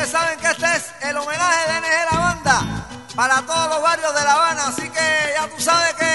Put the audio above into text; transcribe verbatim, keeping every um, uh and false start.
ustedes saben que este es el homenaje de N G La Banda para todos los barrios de La Habana, así que ya tú sabes que